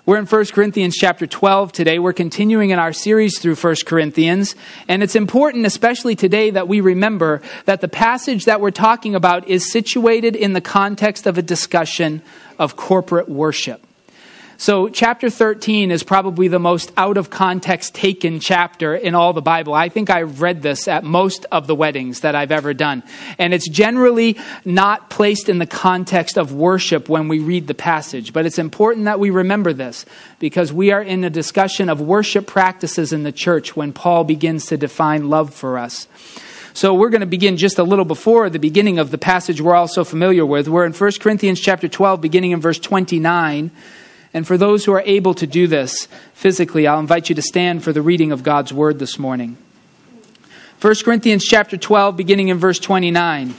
We're in 1 Corinthians chapter 12 today. We're continuing in our series through 1 Corinthians. And it's important, especially today, that we remember that the passage that we're talking about is situated in the context of a discussion of corporate worship. So chapter 13 is probably the most out of context taken chapter in all the Bible. I think I've read this at most of the weddings that I've ever done. And it's generally not placed in the context of worship when we read the passage. But it's important that we remember this because we are in a discussion of worship practices in the church when Paul begins to define love for us. So we're going to begin just a little before the beginning of the passage we're all so familiar with. We're in 1 Corinthians chapter 12, beginning in verse 29. And for those who are able to do this physically, I'll invite you to stand for the reading of God's word this morning. 1 Corinthians chapter 12, beginning in verse 29.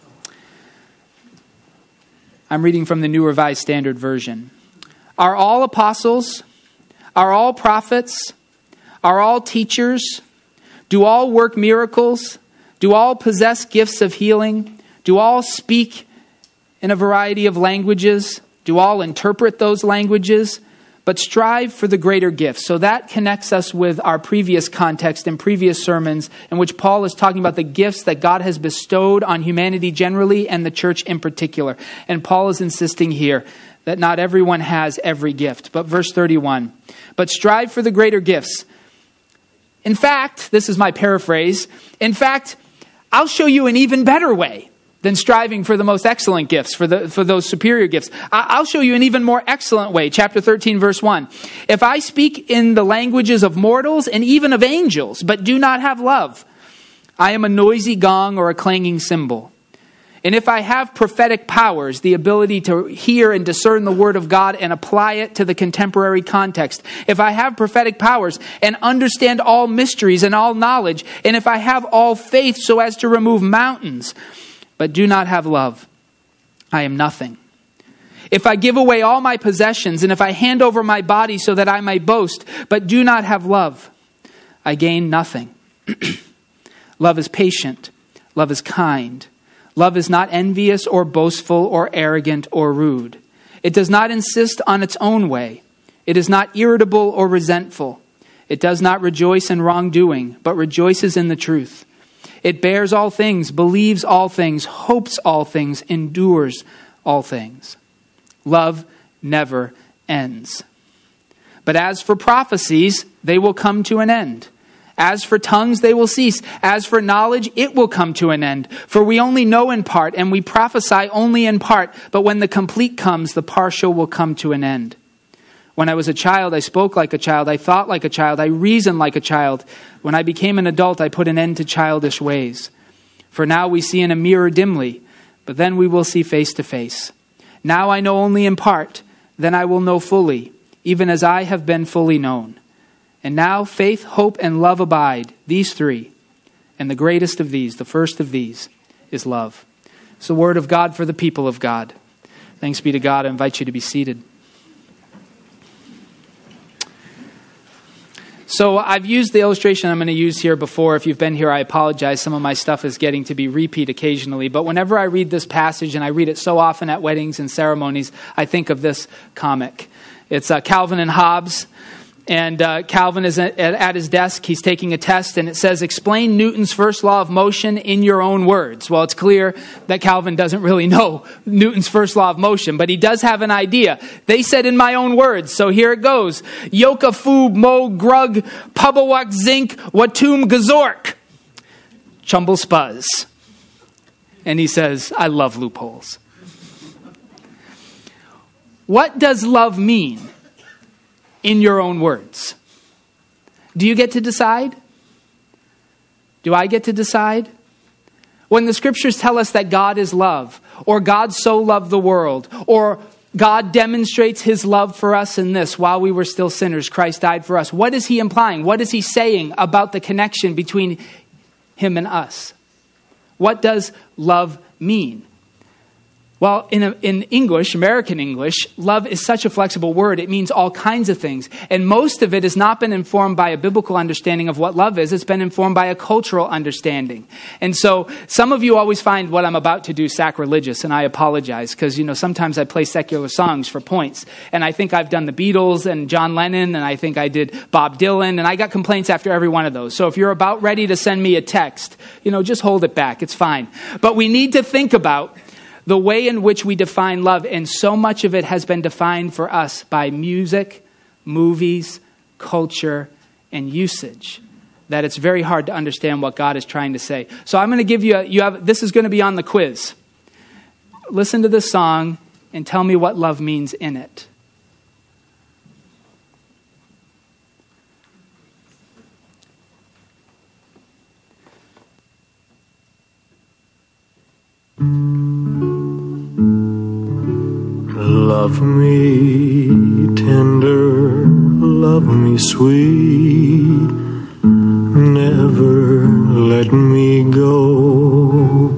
I'm reading from the New Revised Standard Version. Are all apostles? Are all prophets? Are all teachers? Do all work miracles? Do all possess gifts of healing? Do all speak in a variety of languages? Do all interpret those languages? But strive for the greater gift. So that connects us with our previous context and previous sermons in which Paul is talking about the gifts that God has bestowed on humanity generally and the church in particular. And Paul is insisting here that not everyone has every gift. But verse 31, but strive for the greater gifts. In fact, this is my paraphrase. In fact, I'll show you an even better way than striving for the most excellent gifts, for those superior gifts. I'll show you an even more excellent way. Chapter 13, verse 1. If I speak in the languages of mortals and even of angels, but do not have love, I am a noisy gong or a clanging cymbal. And if I have prophetic powers, the ability to hear and discern the word of God and apply it to the contemporary context, if I have prophetic powers and understand all mysteries and all knowledge, and if I have all faith so as to remove mountains, but do not have love, I am nothing. If I give away all my possessions, and if I hand over my body so that I may boast, but do not have love, I gain nothing. Love is patient. Love is kind. Love is not envious or boastful or arrogant or rude. It does not insist on its own way. It is not irritable or resentful. It does not rejoice in wrongdoing, but rejoices in the truth. It bears all things, believes all things, hopes all things, endures all things. Love never ends. But as for prophecies, they will come to an end. As for tongues, they will cease. As for knowledge, it will come to an end. For we only know in part, and we prophesy only in part. But when the complete comes, the partial will come to an end. When I was a child, I spoke like a child. I thought like a child. I reasoned like a child. When I became an adult, I put an end to childish ways. For now we see in a mirror dimly, but then we will see face to face. Now I know only in part, then I will know fully, even as I have been fully known. And now faith, hope, and love abide, these three. And the greatest of these, the first of these, is love. It's the word of God for the people of God. Thanks be to God. I invite you to be seated. So I've used the illustration I'm going to use here before. If you've been here, I apologize. Some of my stuff is getting to be repeat occasionally. But whenever I read this passage, and I read it so often at weddings and ceremonies, I think of this comic. It's Calvin and Hobbes. And Calvin is at his desk. He's taking a test, and it says, explain Newton's first law of motion in your own words. Well, it's clear that Calvin doesn't really know Newton's first law of motion, but he does have an idea. They said in my own words, so here it goes. Yoka foob mo grug pubawak zinc watum gazork. Chumble spuzz. And he says, I love loopholes. What does love mean? In your own words. Do you get to decide? Do I get to decide? When the scriptures tell us that God is love, or God so loved the world, or God demonstrates his love for us in this, while we were still sinners, Christ died for us. What is he implying? What is he saying about the connection between him and us? What does love mean? Well, in English, American English, love is such a flexible word. It means all kinds of things. And most of it has not been informed by a biblical understanding of what love is. It's been informed by a cultural understanding. And so some of you always find what I'm about to do sacrilegious, and I apologize because, sometimes I play secular songs for points. And I think I've done the Beatles and John Lennon, and I think I did Bob Dylan, and I got complaints after every one of those. So if you're about ready to send me a text, just hold it back. It's fine. But we need to think about the way in which we define love, and so much of it has been defined for us by music, movies, culture, and usage, that it's very hard to understand what God is trying to say. So I'm going to give this is going to be on the quiz. Listen to this song and tell me what love means in it. Love me tender, love me sweet, never let me go.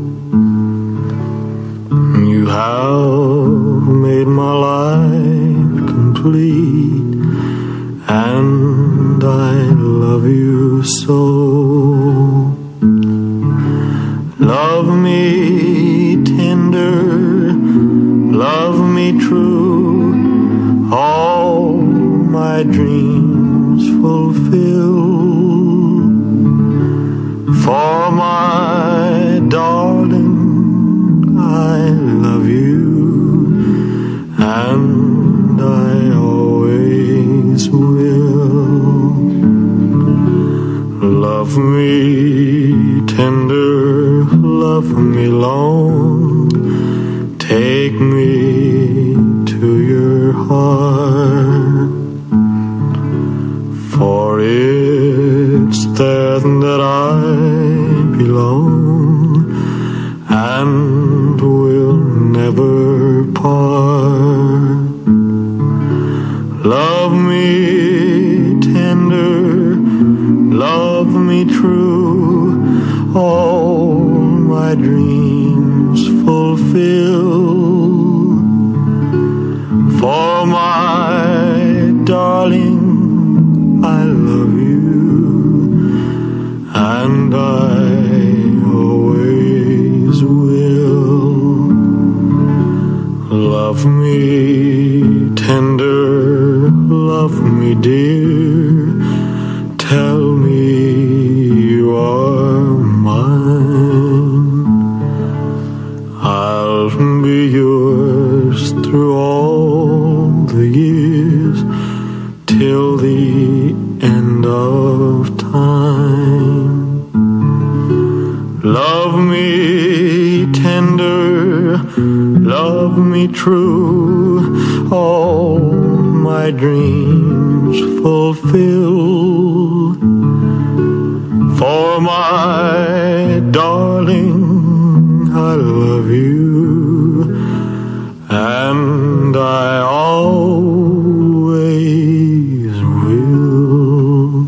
You have made my life complete, and I love you so. Love me tender, love me true, all my dreams fulfill. For my darling, I love you, and I always will. Love me tender, love me long, take me to your heart, for it's there that I belong and will never part. Love me tender, love me true, all my dreams fulfill. For my darling, I love you, and I always will. Love me tender, love me dear, tell me you are mine. I'll be yours through all the years, till the end of time. Love me tender, love me true, all my dreams fulfill. For my darling, I love you, and I always will.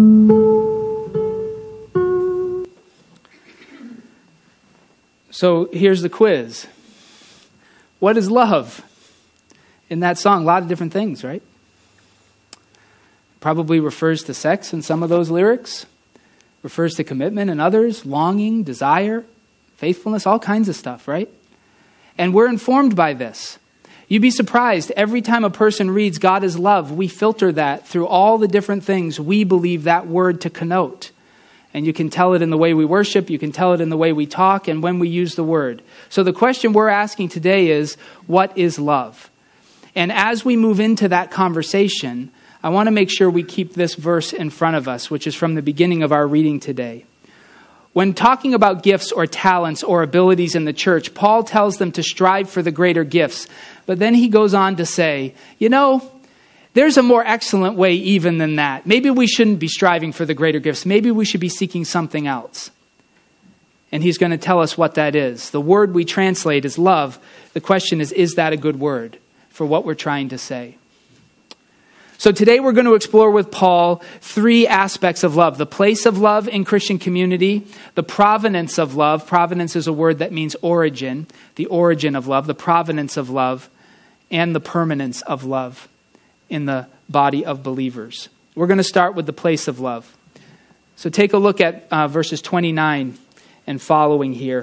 So here's the quiz. What is love? In that song, a lot of different things, right? Probably refers to sex in some of those lyrics. Refers to commitment in others, longing, desire, faithfulness, all kinds of stuff, right? And we're informed by this. You'd be surprised, every time a person reads God is love, we filter that through all the different things we believe that word to connote. And you can tell it in the way we worship, you can tell it in the way we talk, and when we use the word. So the question we're asking today is, what is love? And as we move into that conversation, I want to make sure we keep this verse in front of us, which is from the beginning of our reading today. When talking about gifts or talents or abilities in the church, Paul tells them to strive for the greater gifts. But then he goes on to say, there's a more excellent way even than that. Maybe we shouldn't be striving for the greater gifts. Maybe we should be seeking something else. And he's going to tell us what that is. The word we translate is love. The question is that a good word for what we're trying to say? So today we're going to explore with Paul three aspects of love. The place of love in Christian community, the provenance of love. Provenance is a word that means origin, the origin of love, the provenance of love, and the permanence of love in the body of believers. We're going to start with the place of love. So take a look at verses 29 and following here.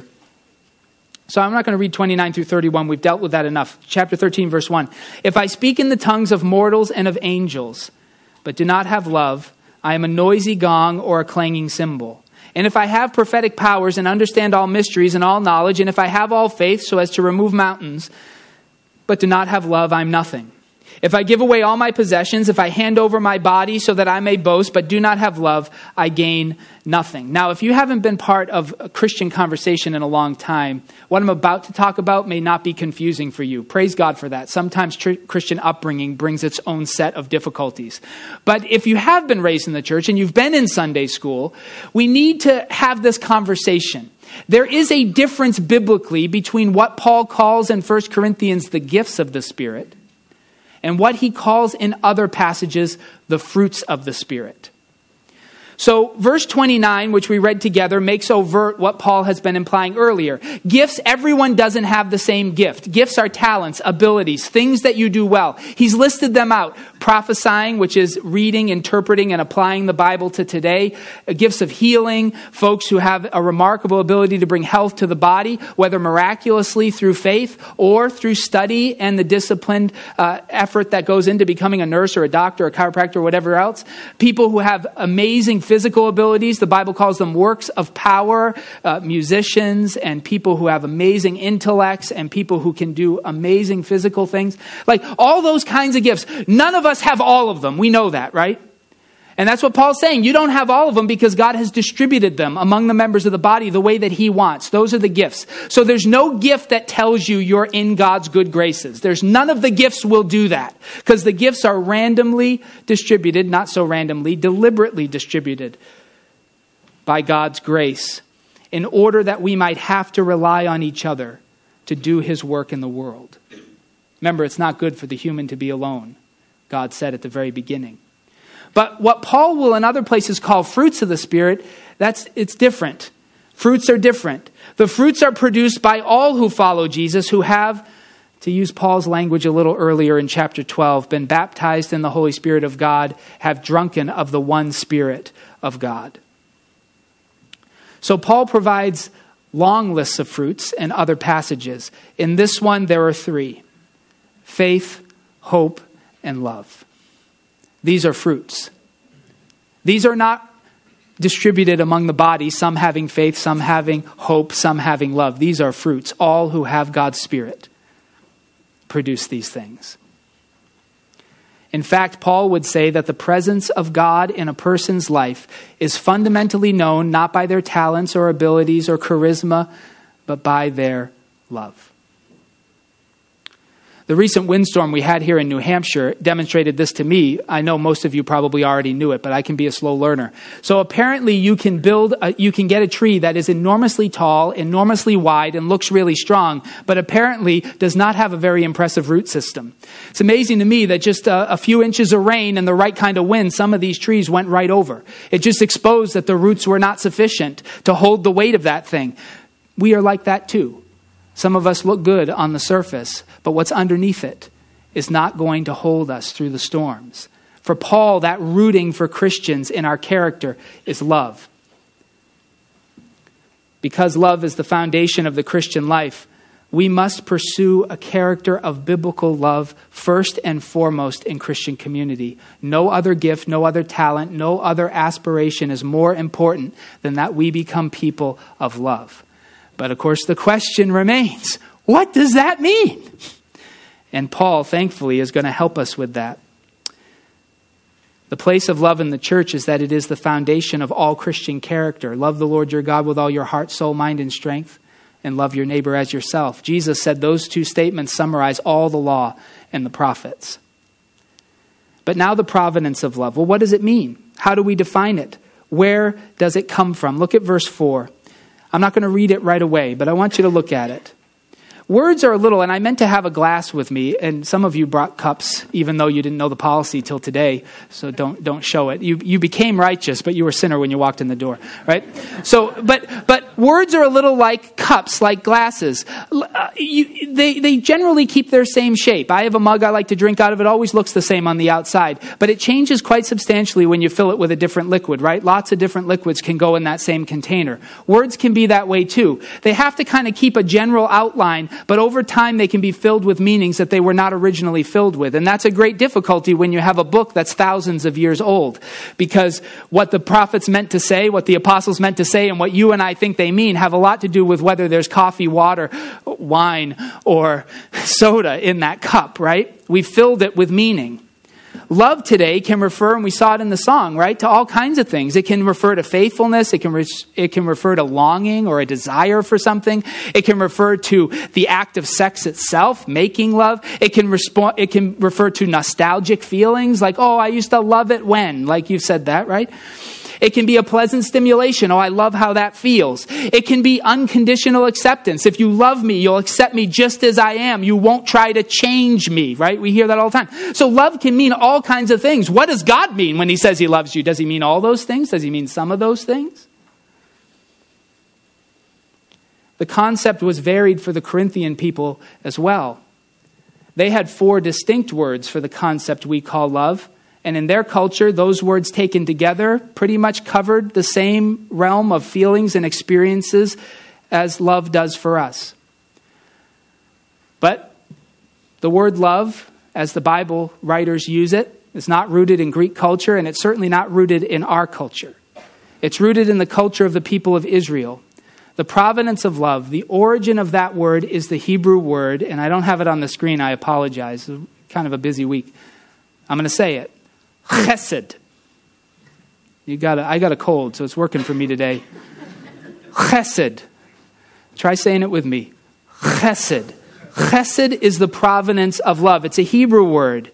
So I'm not going to read 29 through 31. We've dealt with that enough. Chapter 13, verse 1. If I speak in the tongues of mortals and of angels, but do not have love, I am a noisy gong or a clanging cymbal. And if I have prophetic powers and understand all mysteries and all knowledge, and if I have all faith so as to remove mountains, but do not have love, I'm nothing. If I give away all my possessions, if I hand over my body so that I may boast, but do not have love, I gain nothing. Now, if you haven't been part of a Christian conversation in a long time, what I'm about to talk about may not be confusing for you. Praise God for that. Sometimes Christian upbringing brings its own set of difficulties. But if you have been raised in the church and you've been in Sunday school, we need to have this conversation. There is a difference biblically between what Paul calls in 1 Corinthians the gifts of the Spirit and what he calls in other passages the fruits of the Spirit. So verse 29, which we read together, makes overt what Paul has been implying earlier. Gifts, everyone doesn't have the same gift. Gifts are talents, abilities, things that you do well. He's listed them out. Prophesying, which is reading, interpreting, and applying the Bible to today. Gifts of healing, folks who have a remarkable ability to bring health to the body, whether miraculously through faith or through study and the disciplined effort that goes into becoming a nurse or a doctor, or a chiropractor, or whatever else. People who have amazing physical abilities, the Bible calls them works of power, musicians and people who have amazing intellects and people who can do amazing physical things. Like all those kinds of gifts. None of us have all of them. We know that, right? And that's what Paul's saying. You don't have all of them because God has distributed them among the members of the body the way that he wants. Those are the gifts. So there's no gift that tells you you're in God's good graces. There's none of the gifts will do that because the gifts are randomly distributed, not so randomly, deliberately distributed by God's grace in order that we might have to rely on each other to do his work in the world. Remember, it's not good for the human to be alone, God said at the very beginning. But what Paul will in other places call fruits of the Spirit, it's different. Fruits are different. The fruits are produced by all who follow Jesus, who have, to use Paul's language a little earlier in chapter 12, been baptized in the Holy Spirit of God, have drunken of the one Spirit of God. So Paul provides long lists of fruits in other passages. In this one, there are three: faith, hope, and love. These are fruits. These are not distributed among the body, some having faith, some having hope, some having love. These are fruits. All who have God's Spirit produce these things. In fact, Paul would say that the presence of God in a person's life is fundamentally known not by their talents or abilities or charisma, but by their love. The recent windstorm we had here in New Hampshire demonstrated this to me. I know most of you probably already knew it, but I can be a slow learner. So apparently you can get a tree that is enormously tall, enormously wide, and looks really strong, but apparently does not have a very impressive root system. It's amazing to me that just a few inches of rain and the right kind of wind, some of these trees went right over. It just exposed that the roots were not sufficient to hold the weight of that thing. We are like that too. Some of us look good on the surface, but what's underneath it is not going to hold us through the storms. For Paul, that rooting for Christians in our character is love. Because love is the foundation of the Christian life, we must pursue a character of biblical love first and foremost in Christian community. No other gift, no other talent, no other aspiration is more important than that we become people of love. But of course, the question remains, what does that mean? And Paul, thankfully, is going to help us with that. The place of love in the church is that it is the foundation of all Christian character. Love the Lord your God with all your heart, soul, mind, and strength, and love your neighbor as yourself. Jesus said those two statements summarize all the law and the prophets. But now the provenance of love. Well, what does it mean? How do we define it? Where does it come from? Look at verse 4. I'm not going to read it right away, but I want you to look at it. Words are a little, and I meant to have a glass with me, and some of you brought cups, even though you didn't know the policy till today, so don't show it. You became righteous, but you were a sinner when you walked in the door, right? So, but words are a little like cups, like glasses. They generally keep their same shape. I have a mug I like to drink out of. It always looks the same on the outside, but it changes quite substantially when you fill it with a different liquid, right? Lots of different liquids can go in that same container. Words can be that way too. They have to kind of keep a general outline, but over time they can be filled with meanings that they were not originally filled with. And that's a great difficulty when you have a book that's thousands of years old, because what the prophets meant to say, what the apostles meant to say, and what you and I think they mean have a lot to do with whether there's coffee, water, wine, or soda in that cup, right? We filled it with meaning. Love today can refer, and we saw it in the song, right, to all kinds of things. It can refer to faithfulness. It can refer to longing or a desire for something. It can refer to the act of sex itself, making love. It can refer to nostalgic feelings, like, oh, I used to love it when, like you said that, right? It can be a pleasant stimulation. Oh, I love how that feels. It can be unconditional acceptance. If you love me, you'll accept me just as I am. You won't try to change me, right? We hear that all the time. So love can mean all kinds of things. What does God mean when he says he loves you? Does he mean all those things? Does he mean some of those things? The concept was varied for the Corinthian people as well. They had 4 distinct words for the concept we call love. And in their culture, those words taken together pretty much covered the same realm of feelings and experiences as love does for us. But the word love, as the Bible writers use it, is not rooted in Greek culture, and it's certainly not rooted in our culture. It's rooted in the culture of the people of Israel. The provenance of love, the origin of that word is the Hebrew word, and I don't have it on the screen, I apologize. It's kind of a busy week. I'm going to say it. Chesed. I got a cold, so it's working for me today. Chesed. Try saying it with me. Chesed. Chesed is the provenance of love. It's a Hebrew word.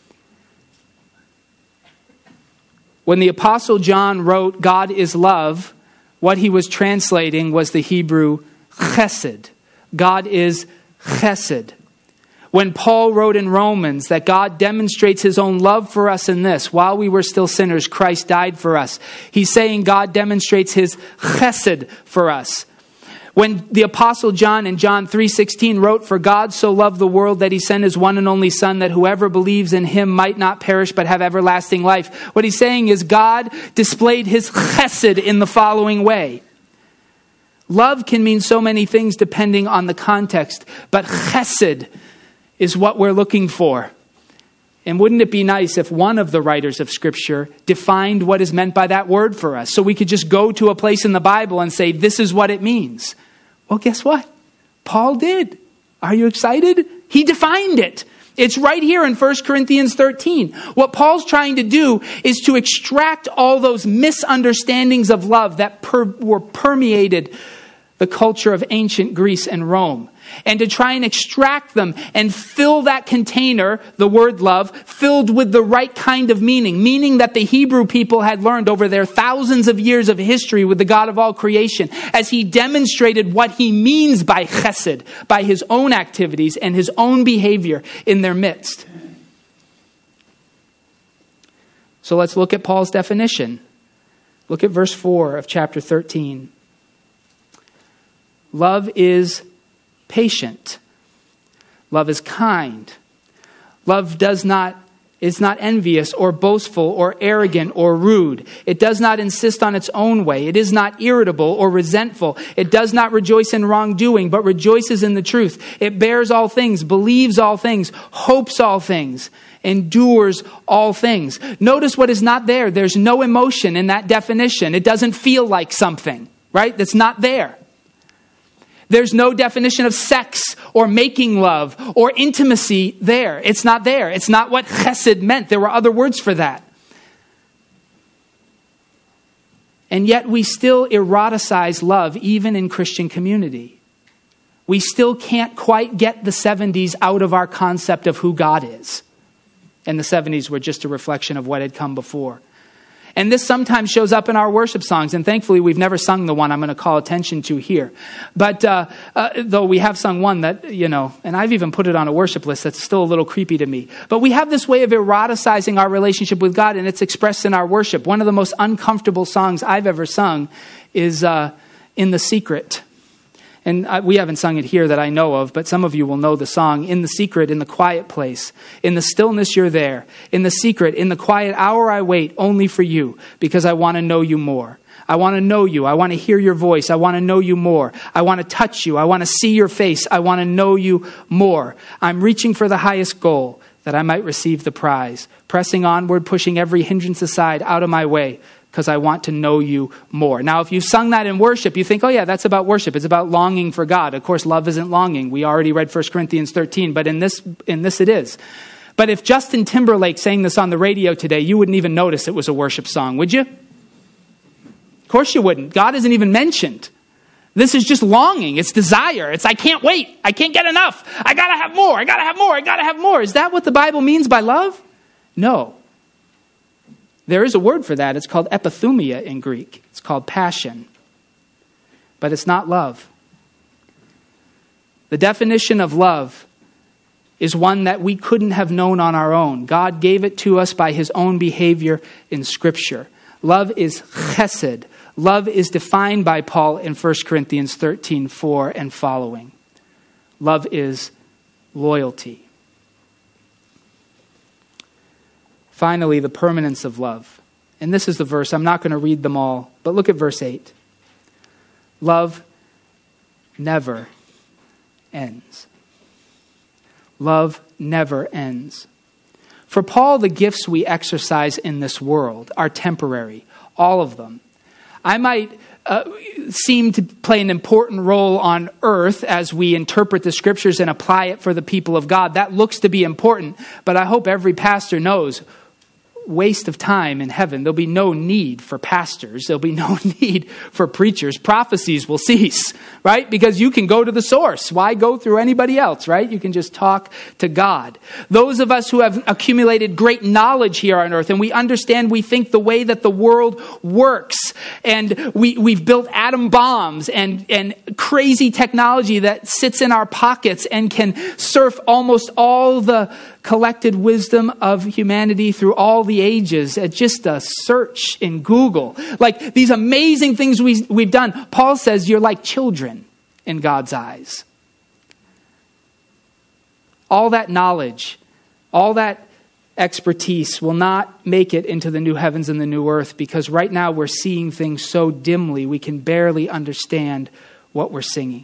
When the Apostle John wrote, God is love, what he was translating was the Hebrew chesed. God is chesed. When Paul wrote in Romans that God demonstrates his own love for us in this, while we were still sinners, Christ died for us. He's saying God demonstrates his chesed for us. When the Apostle John in John 3:16 wrote, for God so loved the world that he sent his one and only Son, that whoever believes in him might not perish but have everlasting life. What he's saying is God displayed his chesed in the following way. Love can mean so many things depending on the context, but chesed is what we're looking for. And wouldn't it be nice if one of the writers of Scripture defined what is meant by that word for us, so we could just go to a place in the Bible and say, this is what it means? Well, guess what? Paul did. Are you excited? He defined it. It's right here in 1 Corinthians 13. What Paul's trying to do is to extract all those misunderstandings of love that were permeated the culture of ancient Greece and Rome, and to try and extract them and fill that container, the word love, filled with the right kind of meaning that the Hebrew people had learned over their thousands of years of history with the God of all creation, as he demonstrated what he means by chesed, by his own activities and his own behavior in their midst. So let's look at Paul's definition. Look at verse 4 of chapter 13. Love is patient. Love is kind. Love is not envious or boastful or arrogant or rude. It does not insist on its own way. It is not irritable or resentful. It does not rejoice in wrongdoing, but rejoices in the truth. It bears all things, believes all things, hopes all things, endures all things. Notice what is not there. There's no emotion in that definition. It doesn't feel like something, right? That's not there. There's no definition of sex or making love or intimacy there. It's not there. It's not what chesed meant. There were other words for that. And yet we still eroticize love even in Christian community. We still can't quite get the 70s out of our concept of who God is. And the 70s were just a reflection of what had come before. And this sometimes shows up in our worship songs. And thankfully, we've never sung the one I'm going to call attention to here. But though we have sung one that, and I've even put it on a worship list that's still a little creepy to me. But we have this way of eroticizing our relationship with God, and it's expressed in our worship. One of the most uncomfortable songs I've ever sung is In the Secret. And we haven't sung it here that I know of, but some of you will know the song. In the secret, in the quiet place, in the stillness you're there. In the secret, in the quiet hour I wait only for you, because I want to know you more. I want to know you. I want to hear your voice. I want to know you more. I want to touch you. I want to see your face. I want to know you more. I'm reaching for the highest goal, that I might receive the prize. Pressing onward, pushing every hindrance aside, out of my way, because I want to know you more. Now, if you sung that in worship, you think, oh yeah, that's about worship. It's about longing for God. Of course, love isn't longing. We already read 1 Corinthians 13, but in this it is. But if Justin Timberlake sang this on the radio today, you wouldn't even notice it was a worship song, would you? Of course you wouldn't. God isn't even mentioned. This is just longing. It's desire. It's I can't wait. I can't get enough. I got to have more. I got to have more. I got to have more. Is that what the Bible means by love? No. There is a word for that. It's called epithumia in Greek. It's called passion. But it's not love. The definition of love is one that we couldn't have known on our own. God gave it to us by his own behavior in Scripture. Love is chesed. Love is defined by Paul in 1 Corinthians 13:4 and following. Love is loyalty. Finally, the permanence of love. And this is the verse. I'm not going to read them all, but look at verse 8. Love never ends. Love never ends. For Paul, the gifts we exercise in this world are temporary, all of them. I might seem to play an important role on earth as we interpret the scriptures and apply it for the people of God. That looks to be important, but I hope every pastor knows waste of time in heaven. There'll be no need for pastors. There'll be no need for preachers. Prophecies will cease, right? Because you can go to the source. Why go through anybody else, right? You can just talk to God. Those of us who have accumulated great knowledge here on earth, and we understand, we think the way that the world works, and we've built atom bombs and crazy technology that sits in our pockets and can surf almost all the collected wisdom of humanity through all the ages at just a search in Google. Like these amazing things we've done. Paul says you're like children in God's eyes. All that knowledge, all that expertise will not make it into the new heavens and the new earth, because right now we're seeing things so dimly we can barely understand what we're seeing.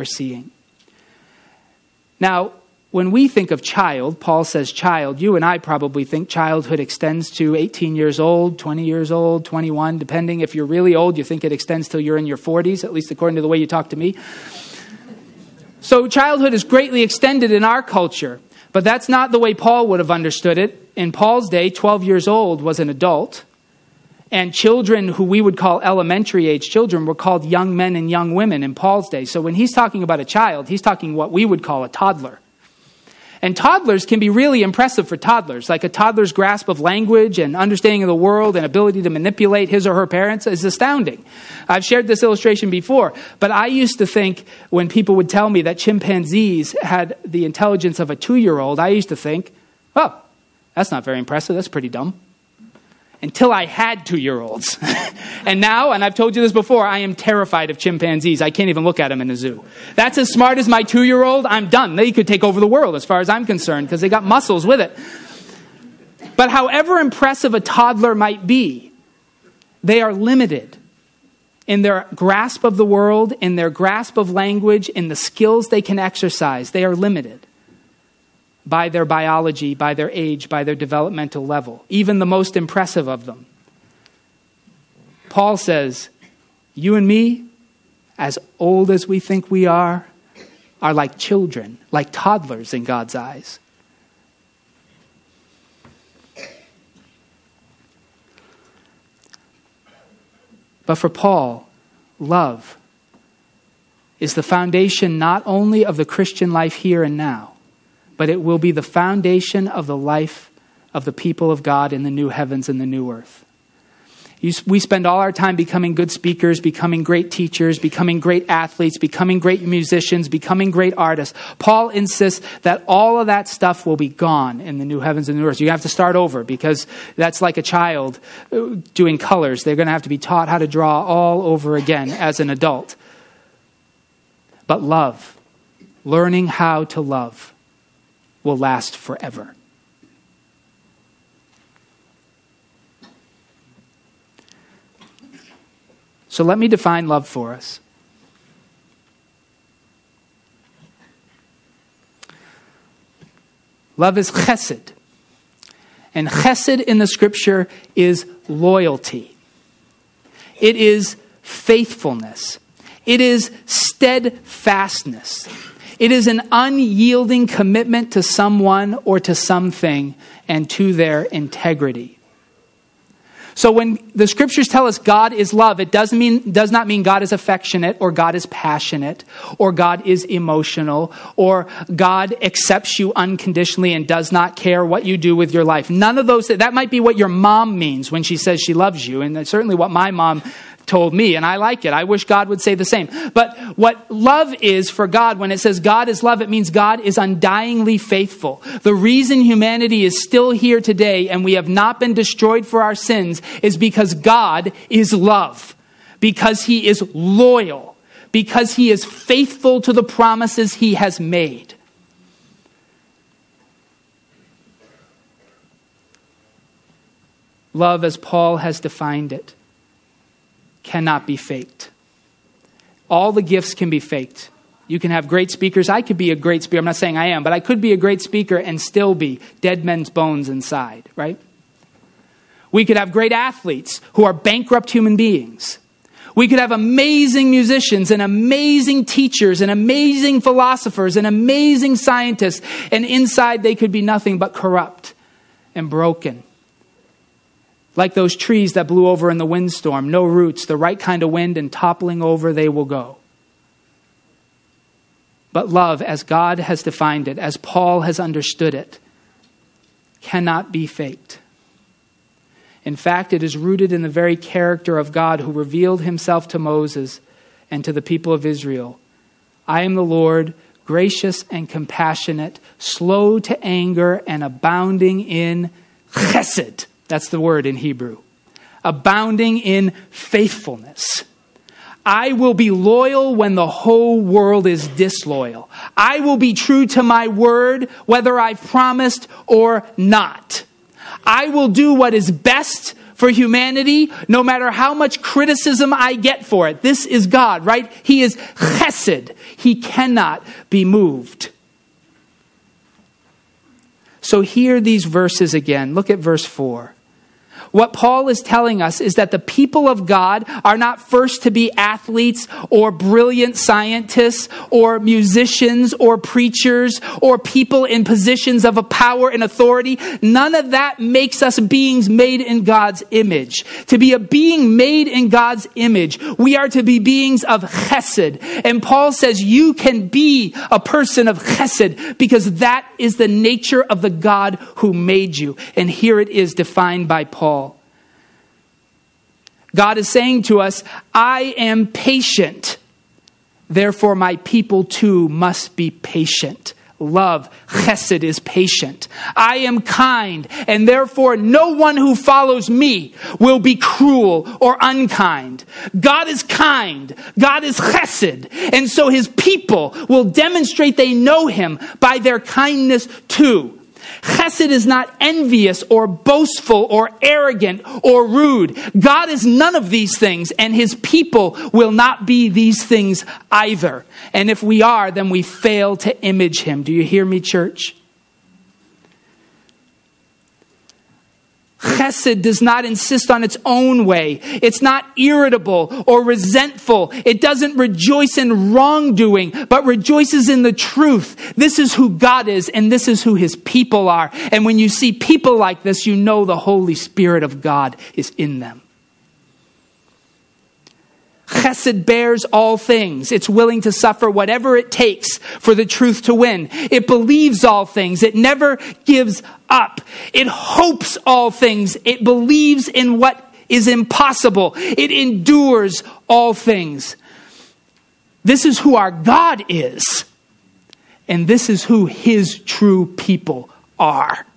Now, when we think of child, Paul says child, you and I probably think childhood extends to 18 years old, 20 years old, 21, depending. If you're really old, you think it extends till you're in your 40s, at least according to the way you talk to me. So childhood is greatly extended in our culture, but that's not the way Paul would have understood it. In Paul's day, 12 years old was an adult, and children who we would call elementary age children were called young men and young women in Paul's day. So when he's talking about a child, he's talking what we would call a toddler. And toddlers can be really impressive for toddlers. Like a toddler's grasp of language and understanding of the world and ability to manipulate his or her parents is astounding. I've shared this illustration before, but I used to think when people would tell me that chimpanzees had the intelligence of a 2-year-old, I used to think, oh, that's not very impressive. That's pretty dumb. Until I had 2-year-olds. And now, and I've told you this before, I am terrified of chimpanzees. I can't even look at them in a zoo. That's as smart as my 2-year-old. I'm done. They could take over the world as far as I'm concerned, because they got muscles with it. But however impressive a toddler might be, they are limited in their grasp of the world, in their grasp of language, in the skills they can exercise. They are limited by their biology, by their age, by their developmental level, even the most impressive of them. Paul says, you and me, as old as we think we are like children, like toddlers in God's eyes. But for Paul, love is the foundation not only of the Christian life here and now, but it will be the foundation of the life of the people of God in the new heavens and the new earth. We spend all our time becoming good speakers, becoming great teachers, becoming great athletes, becoming great musicians, becoming great artists. Paul insists that all of that stuff will be gone in the new heavens and new earth. You have to start over because that's like a child doing colors. They're going to have to be taught how to draw all over again as an adult. But love, learning how to love, will last forever. So let me define love for us. Love is chesed. And chesed in the scripture is loyalty. It is faithfulness. It is steadfastness. It is an unyielding commitment to someone or to something and to their integrity. So when the scriptures tell us God is love, it does not mean God is affectionate or God is passionate or God is emotional or God accepts you unconditionally and does not care what you do with your life. None of those. That might be what your mom means when she says she loves you. And that's certainly what my mom told me, and I like it. I wish God would say the same. But what love is for God, when it says God is love, it means God is undyingly faithful. The reason humanity is still here today and we have not been destroyed for our sins is because God is love, because he is loyal, because he is faithful to the promises he has made. Love, as Paul has defined it, cannot be faked. All the gifts can be faked. You can have great speakers. I could be a great speaker. I'm not saying I am, but I could be a great speaker and still be dead men's bones inside, right? We could have great athletes who are bankrupt human beings. We could have amazing musicians and amazing teachers and amazing philosophers and amazing scientists, and inside they could be nothing but corrupt and broken. Like those trees that blew over in the windstorm, no roots, the right kind of wind, and toppling over they will go. But love, as God has defined it, as Paul has understood it, cannot be faked. In fact, it is rooted in the very character of God who revealed himself to Moses and to the people of Israel. I am the Lord, gracious and compassionate, slow to anger and abounding in chesed. That's the word in Hebrew. Abounding in faithfulness. I will be loyal when the whole world is disloyal. I will be true to my word, whether I've promised or not. I will do what is best for humanity, no matter how much criticism I get for it. This is God, right? He is chesed. He cannot be moved. So hear these verses again. Look at verse 4. What Paul is telling us is that the people of God are not first to be athletes or brilliant scientists or musicians or preachers or people in positions of power and authority. None of that makes us beings made in God's image. To be a being made in God's image, we are to be beings of chesed. And Paul says you can be a person of chesed because that is the nature of the God who made you. And here it is defined by Paul. God is saying to us, I am patient. Therefore, my people too must be patient. Love, chesed, is patient. I am kind, and therefore no one who follows me will be cruel or unkind. God is kind. God is chesed. And so his people will demonstrate they know him by their kindness too. Chesed is not envious or boastful or arrogant or rude. God is none of these things, and his people will not be these things either. And if we are, then we fail to image him. Do you hear me, church? Chesed does not insist on its own way. It's not irritable or resentful. It doesn't rejoice in wrongdoing, but rejoices in the truth. This is who God is, and this is who his people are. And when you see people like this, you know the Holy Spirit of God is in them. Chesed bears all things. It's willing to suffer whatever it takes for the truth to win. It believes all things. It never gives up. It hopes all things. It believes in what is impossible. It endures all things. This is who our God is. And this is who his true people are.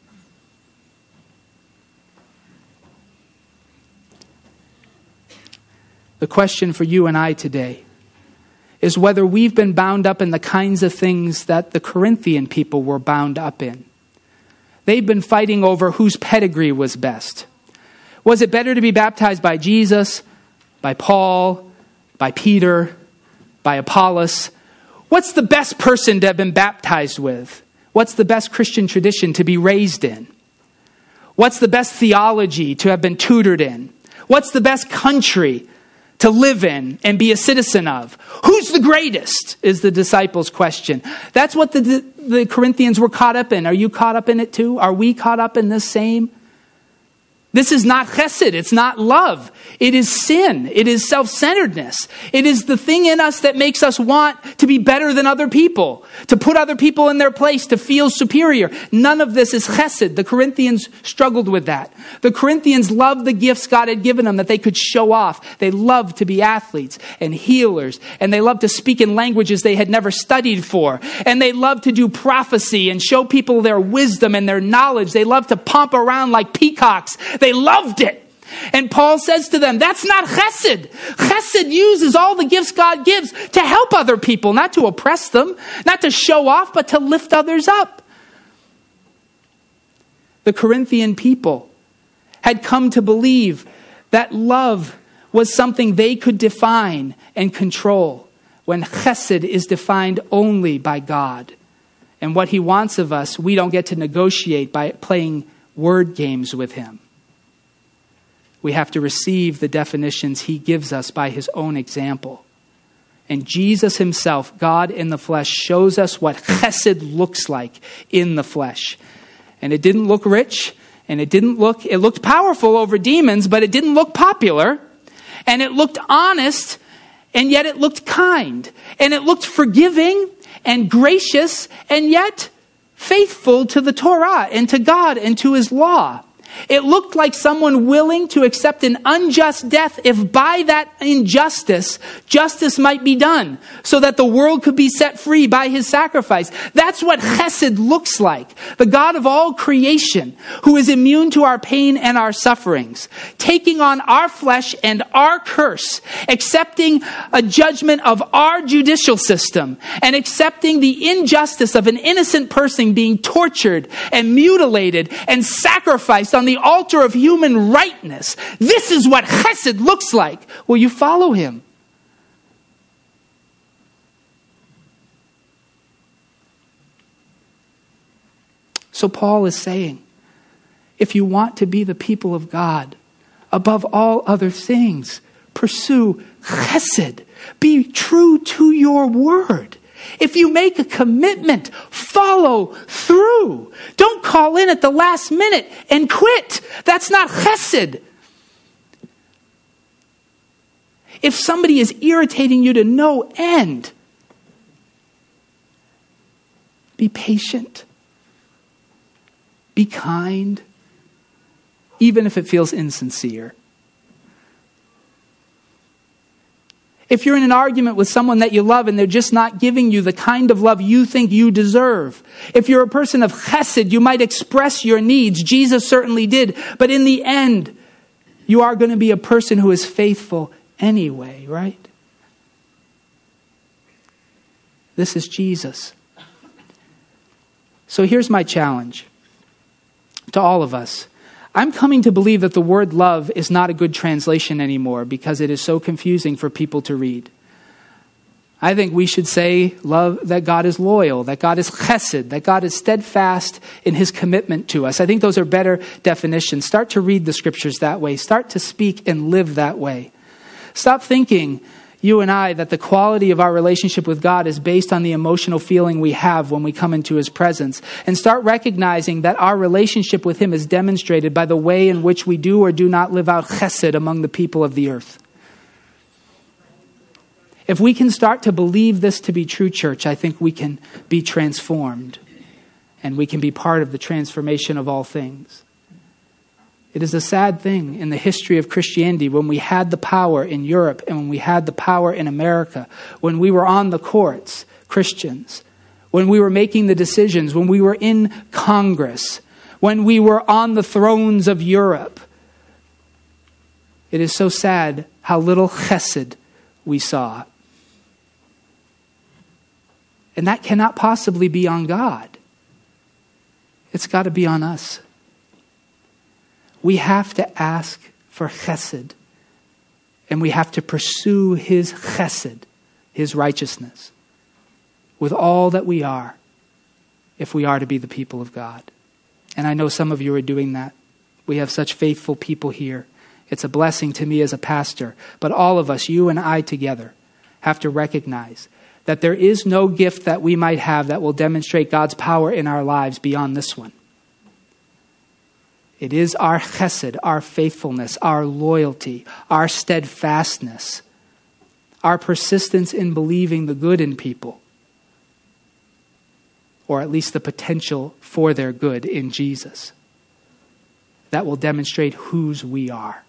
The question for you and I today is whether we've been bound up in the kinds of things that the Corinthian people were bound up in. They've been fighting over whose pedigree was best. Was it better to be baptized by Jesus, by Paul, by Peter, by Apollos? What's the best person to have been baptized with? What's the best Christian tradition to be raised in? What's the best theology to have been tutored in? What's the best country to live in and be a citizen of? Who's the greatest is the disciples' question. That's what the Corinthians were caught up in. Are you caught up in it too? Are we caught up in this same? This is not chesed. It's not love. It is sin. It is self-centeredness. It is the thing in us that makes us want to be better than other people, to put other people in their place, to feel superior. None of this is chesed. The Corinthians struggled with that. The Corinthians loved the gifts God had given them that they could show off. They loved to be athletes and healers, and they loved to speak in languages they had never studied for. And they loved to do prophecy and show people their wisdom and their knowledge. They loved to pomp around like peacocks. They loved it. And Paul says to them, that's not chesed. Chesed uses all the gifts God gives to help other people, not to oppress them, not to show off, but to lift others up. The Corinthian people had come to believe that love was something they could define and control, when chesed is defined only by God. And what he wants of us, we don't get to negotiate by playing word games with him. We have to receive the definitions he gives us by his own example. And Jesus himself, God in the flesh, shows us what chesed looks like in the flesh. And it didn't look rich, and it looked powerful over demons, but it didn't look popular. And it looked honest, and yet it looked kind. And it looked forgiving and gracious, and yet faithful to the Torah and to God and to his law. It looked like someone willing to accept an unjust death if by that injustice, justice might be done so that the world could be set free by his sacrifice. That's what chesed looks like. The God of all creation, who is immune to our pain and our sufferings, taking on our flesh and our curse, accepting a judgment of our judicial system, and accepting the injustice of an innocent person being tortured and mutilated and sacrificed on the altar of human rightness. This is what chesed looks like. Will you follow him? So Paul is saying, if you want to be the people of God, above all other things, pursue chesed. Be true to your word. If you make a commitment, follow through. Don't call in at the last minute and quit. That's not chesed. If somebody is irritating you to no end, be patient. Be kind, even if it feels insincere. If you're in an argument with someone that you love and they're just not giving you the kind of love you think you deserve. If you're a person of chesed, you might express your needs. Jesus certainly did. But in the end, you are going to be a person who is faithful anyway, right? This is Jesus. So here's my challenge to all of us. I'm coming to believe that the word love is not a good translation anymore because it is so confusing for people to read. I think we should say love, that God is loyal, that God is chesed, that God is steadfast in his commitment to us. I think those are better definitions. Start to read the scriptures that way. Start to speak and live that way. Stop thinking, you and I, that the quality of our relationship with God is based on the emotional feeling we have when we come into his presence. And start recognizing that our relationship with him is demonstrated by the way in which we do or do not live out chesed among the people of the earth. If we can start to believe this to be true, church, I think we can be transformed. And we can be part of the transformation of all things. It is a sad thing in the history of Christianity when we had the power in Europe and when we had the power in America, when we were on the courts, Christians, when we were making the decisions, when we were in Congress, when we were on the thrones of Europe. It is so sad how little chesed we saw. And that cannot possibly be on God. It's got to be on us. We have to ask for chesed. And we have to pursue his chesed, his righteousness, with all that we are, if we are to be the people of God. And I know some of you are doing that. We have such faithful people here. It's a blessing to me as a pastor. But all of us, you and I together, have to recognize that there is no gift that we might have that will demonstrate God's power in our lives beyond this one. It is our chesed, our faithfulness, our loyalty, our steadfastness, our persistence in believing the good in people, or at least the potential for their good in Jesus, that will demonstrate whose we are.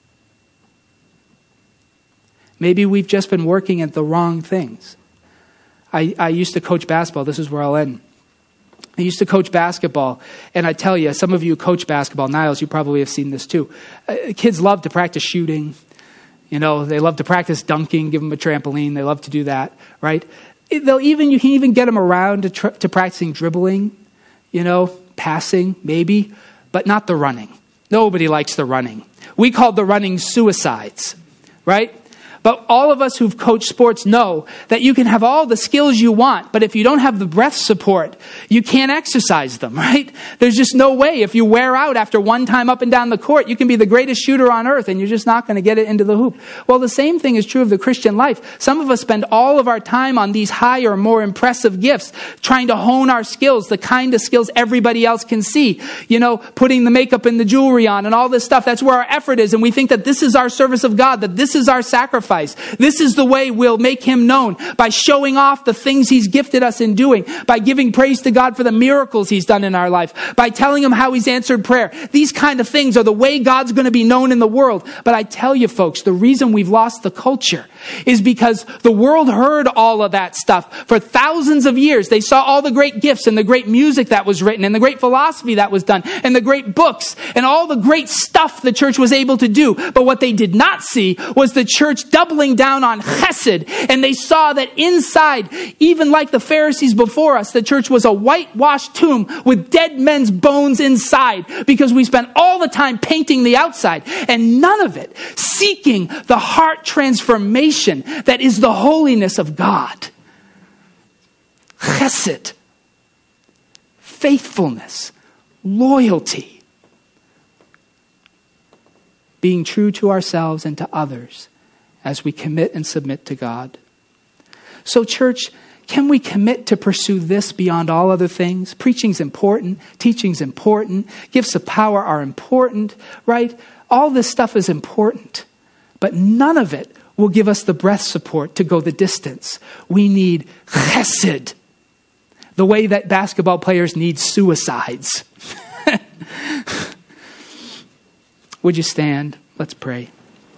Maybe we've just been working at the wrong things. I used to coach basketball. This is where I'll end. I used to coach basketball, and I tell you, some of you coach basketball. Niles, you probably have seen this too. Kids love to practice shooting. You know, they love to practice dunking, give them a trampoline. They love to do that, right? You can even get them around to practicing dribbling, passing, maybe, but not the running. Nobody likes the running. We call the running suicides, right? But all of us who've coached sports know that you can have all the skills you want, but if you don't have the breath support, you can't exercise them, right? There's just no way. If you wear out after one time up and down the court, you can be the greatest shooter on earth and you're just not going to get it into the hoop. Well, the same thing is true of the Christian life. Some of us spend all of our time on these higher, more impressive gifts, trying to hone our skills, the kind of skills everybody else can see. Putting the makeup and the jewelry on and all this stuff. That's where our effort is. And we think that this is our service of God, that this is our sacrifice. This is the way we'll make him known, by showing off the things he's gifted us in doing, by giving praise to God for the miracles he's done in our life, by telling him how he's answered prayer. These kind of things are the way God's going to be known in the world. But I tell you folks, the reason we've lost the culture is because the world heard all of that stuff for thousands of years. They saw all the great gifts and the great music that was written and the great philosophy that was done and the great books and all the great stuff the church was able to do. But what they did not see was the church doubling down on chesed. And they saw that inside, even like the Pharisees before us, the church was a whitewashed tomb with dead men's bones inside, because we spent all the time painting the outside and none of it seeking the heart transformation that is the holiness of God. Chesed, faithfulness, loyalty, being true to ourselves and to others as we commit and submit to God. So church, can we commit to pursue this beyond all other things? Preaching's important. Teaching's important. Gifts of power are important, right? All this stuff is important. But none of it will give us the breath support to go the distance. We need chesed. The way that basketball players need suicides. Would you stand? Let's pray.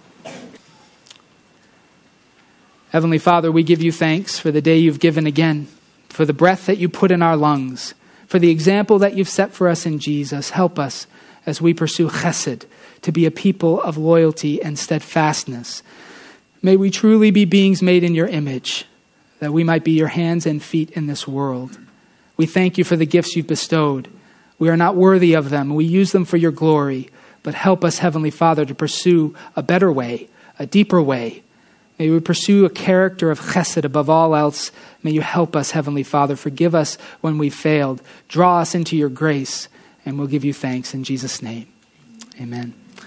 Heavenly Father, we give you thanks for the day you've given again, for the breath that you put in our lungs, for the example that you've set for us in Jesus. Help us as we pursue chesed, to be a people of loyalty and steadfastness. May we truly be beings made in your image, that we might be your hands and feet in this world. We thank you for the gifts you've bestowed. We are not worthy of them. We use them for your glory. But help us, Heavenly Father, to pursue a better way, a deeper way. May we pursue a character of chesed above all else. May you help us, Heavenly Father. Forgive us when we've failed. Draw us into your grace, and we'll give you thanks in Jesus' name. Amen.